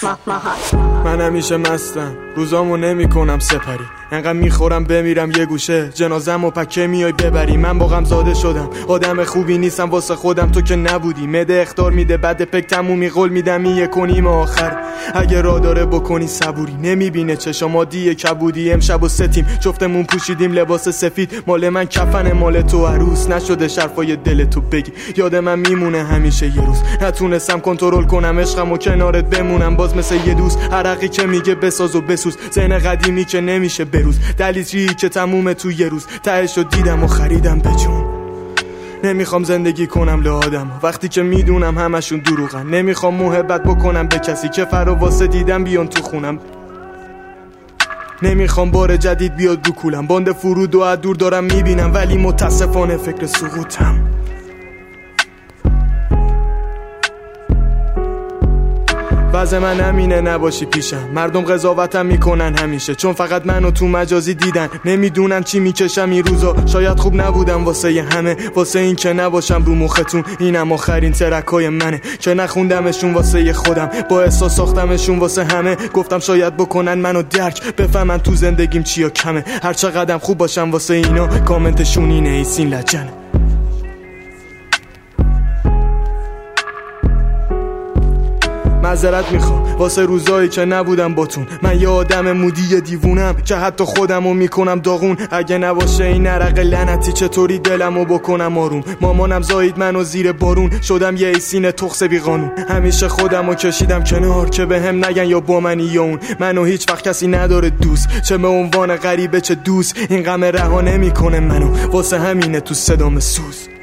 من همیشه مستم، روزامو نمی کنم سپری، انقدر میخورم بمیرم یه گوشه، جنازم و پکه میای ببری. من با غم زاده شدم، آدم خوبی نیستم واسه خودم، تو که نبودی. مده اخطار میده بعد پک تمومی، قول میدم یه کنیم آخر اگه را داره بکنی صبوری. نمیبینه چشم عادی کبودی، امشب و ستیم جفتمون پوشیدیم لباس سفید، مال من کفن مال تو عروس. نشده شرفای دل تو بگی، یاد من میمونه همیشه یه روز نتونستم کنترل کنم عشقم و کنارت بمونم، باز مثل یه دوست عرقی که میگه بساز و بسوز، ذهن قدیمی که نمیشه بروز، دلیتری که تمومه تو یه روز، تهشو دیدم و خریدم به جون. نمیخوام زندگی کنم لآدم وقتی که میدونم همشون دروغن، نمیخوام محبت بکنم به کسی که فرا واسه دیدم بیان تو خونم، نمیخوام بار جدید بیاد رو کولم، باند فرود و از دور دارم میبینم ولی متاسفانه فکر سقوطم. وضع من همینه نباشی پیشم، مردم قضاوتم میکنن همیشه چون فقط منو تو مجازی دیدن، نمیدونن چی میکشم این روزا. شاید خوب نبودم واسه همه، واسه این که نباشم رو مختون، اینم آخرین ترکای منه که نخوندمشون واسه خودم، با احساس ساختمشون واسه همه. گفتم شاید بکنن منو درک، بفهمن تو زندگیم چیا کمه، هر چقدرم خوب باشم واسه اینا کامنتشون اینه ایسین لجنه. معذرت میخوام واسه روزایی که نبودم باتون، من یه آدم مودی دیوونم که حتی خودمو میکنم داغون. اگه نباشه این عرق لعنتی چطوری دلمو بکنم آروم. مامانم زایید منو زیر بارون، شدم یه ایسین تخس بی قانون. همیشه خودمو کشیدم کنار که بهم نگن یا با منی یا اون، منو هیچ وقت کسی نداره دوست، چه به عنوان غریبه چه دوست. این غم رها نمیکنه منو، واسه همینه تو صدام سوز.